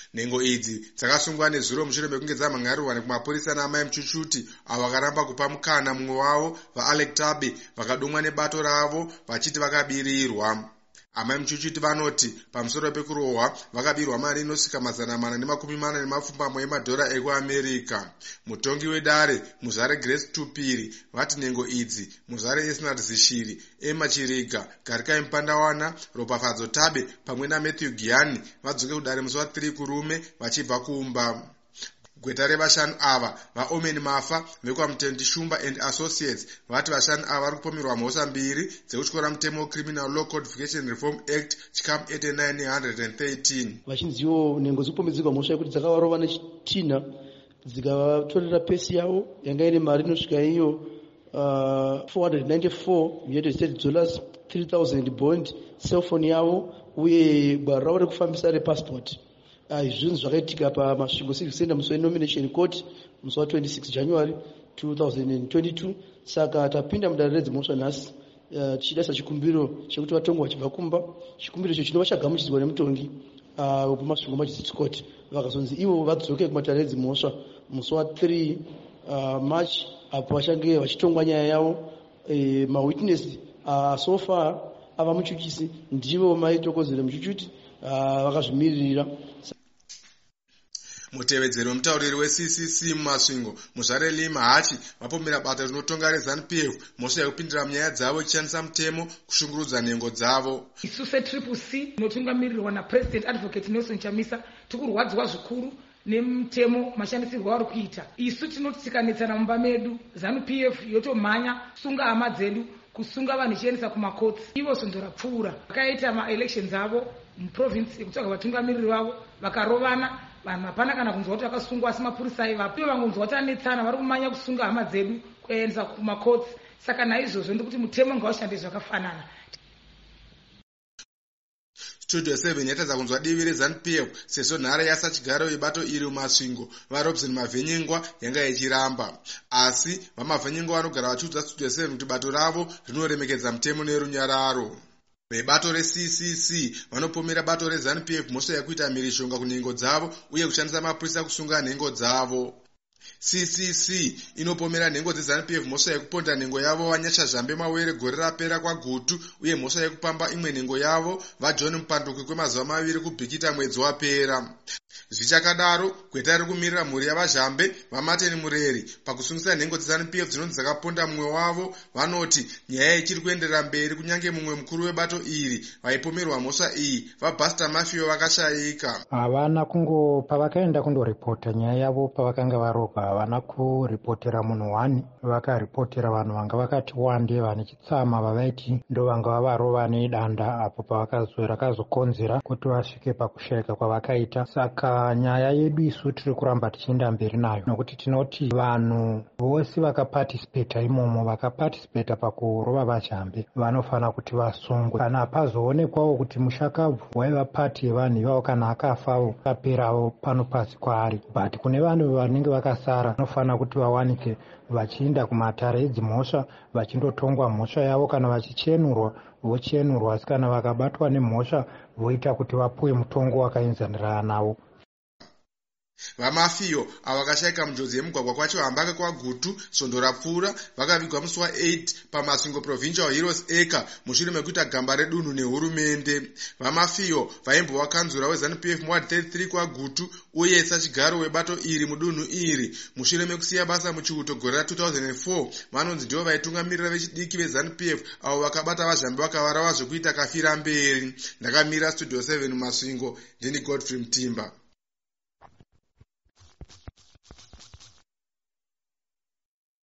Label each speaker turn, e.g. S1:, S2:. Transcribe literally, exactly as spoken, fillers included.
S1: Nhengo idzi dzakasungwa nezuro mushure mekunge dzamhangarirwa kumapurisa naamai Muchuchuti avo vakaramba kupa mukana mumwe wavo vaAlec Tabe vakadomwa nebato ravo vachiti vakabirirwa. Amai Muchuchuti vanoti pamusoro pekurohwa vakabirwa mari inosvika mazana mana nemakumi mana nemapfumbamwe emadhora ekuAmerika. Mutongi wedare Muzare Grace Tupiri vati nhengo idzi Muzare Esnat Zishiri, Emma Chiriga, Garikai Mpandawana, Ropafadzo Tabe pamwe naMatthew Giani vadzoke kudare musi wa three kurume vachibva kumba. Gweta revashanu ava vaOmen Mafa vekwaMutendi Shumba and Associates vati vashanu ava vari kupomerwa mhosva mbiri dzekutyora mutemo Criminal Law Codification Reform Act chikamu eighty-nine ne one thirteen.
S2: Vachinziwo nhengo dzekupomedzerwa mhosva yekuti dzakavarova nechitina dzikavatorera pesi yavo yanga ine mari inosvika iyo uh, four hundred ninety-four United States dollars, three thousand bond, cellphone yavo uye gwaro ravo rekufambisa repassport. Izvi zvinhu zvakaitika pamasvingo civic center musi wenomination court musi wa twenty-six January two thousand twenty-two. Saka tapinda mudare redzimhosva nhasi tichida sachikumbiro chekuti vatongwa vachibva kumba. Chikumbiro icho chinova chagamuchidzwa nemutongi wepamasvingo magistrate court vakazonzi ivo vadzoke kumatare redzimhosva musi wa three March apo vachange vachitongwa nyaya yavo. Mawitness so far ava Muchuchisi ndivo mai Thokozile Muchuchuti vakazvimirira.
S1: Mutevedzeri wemutauriri weC C C mumasvingo Muzvare Lima Hachi vapomera bata rinotonga reZANU-P F mhosva yekupindira munyaya dzavo ichishandisa mutemo kushungurudza nhengo dzavo.
S3: Isu seTriple C inotungamirirwa naPresident Advocate Nelson Chamisa tikurwadzwa zvikuru nemutemo mashandisirwo ari kuita. Isu tinoti tikanetsana mumba medu ZANU-P F yotomhanya kusunga hama dzedu, kusunga vanhu ichiendesa kumakotsi. Ivo sondo rapfuura vakaita maelections avo muprovince ekutsvaga vatungamiriri vavo vakarovana. Vanhu hapana kana kunzwa kuti vakasungwa asi mapurisa aivapo. Vangonzwa kuti anetsana vari kumanya kusunga hama dzedu kuendesa kumakotsi. Saka naizvozvo ndikuti mutemo ngaushande zvakafanana.
S1: Studio seven yatadza kunzwa divi reZANU-P F sezvo nhare yasachigaro yebato iri mumasvingo vaRobson Mavhenyengwa yanga ichiramba. Asi vaMavhenyengwa vanogara vachiudza Studio seven kuti bato ravo rinoremekedza mutemo nerunyararo. Vebato reC C C vanopomera bato reZANU-P F mhosva yekuita mhirishonga kunhengo dzavo uye kushandisa mapurisa kusunga nhengo dzavo. C C C inopomera nhengo dzeZANU-P F mhosva yekuponda nhengo yavo Vanyashazhambe Mawere gore rapera kwaGutu uye mhosva yekupamba imwe nhengo yavo vaJohn Mupanduki kwemazuva maviri kubhikita mwedzi wapera. Zvichakadaro, gweta riri kumirira mhuri yavaZhambe vaMartin Mureri pakusungisa nhengo dzeZANU-P F dzinonzi dzakaponda mumwe wavo vanoti nyaya ichiri kuenderera mberi kunyange mumwe mukuru webato iri vaipomerwa mhosva iyi vaBuster Mafio vakashayika.
S4: Havana kungo pavakaenda kundoripota nyaya yavo pavakanga varogwa havana kuripotera munhu one, vakaripotera vanhu vanga vakati wande vane chitsama vavaiti ndo vanga vavarova nedanda apo pavakazokonzera kuti vasvike pakushayika kwavakaita. Saka nyaya yedu isu tiri kuramba tichienda mberi nayo nokuti tinoti vanhu vose vakapatisipeta imomo vakapatisipeta pakurova vaZhambe vanofana kuti vasungwe. Kana pazoonekwawo kuti mushakabvu waiva pati yevanhu ivavo kana akafawo kaperawo pano pasi kwaari, but kune vanhu vanenge vakasara vanofana kuti vawanike vachienda kumatare edzimhosva vachindotongwa mhosva yavo. Kana vachichenurwa vochenurwa, asi kana vakabatwa nemhosva voita kuti vapuwe mutongo wakaenzanirana navo.
S1: VaMafio ava vakashayika munjodzi yemugwagwa kwacho hambake kwaGutu svondo rapfuura vakavigwa musi wa eight pamasvingo Provincial Heroes Acre mushure mekuita gamba redunhu nehurumende. VaMafio vaimbova kanzura weZANU-P F muward thirty-three kwaGutu uye sachigaro webato iri mudunhu iri. Mushure mekusiya basa muchiuto gore ra two thousand four vanonzi ndivo vaitungamirira vechidiki veZANU-P F avo vakabata vaZhambe vakavarava zvekuita kafira mberi. Ndakamira Studio seven mumasvingo, ndini Godfrey Mtimba.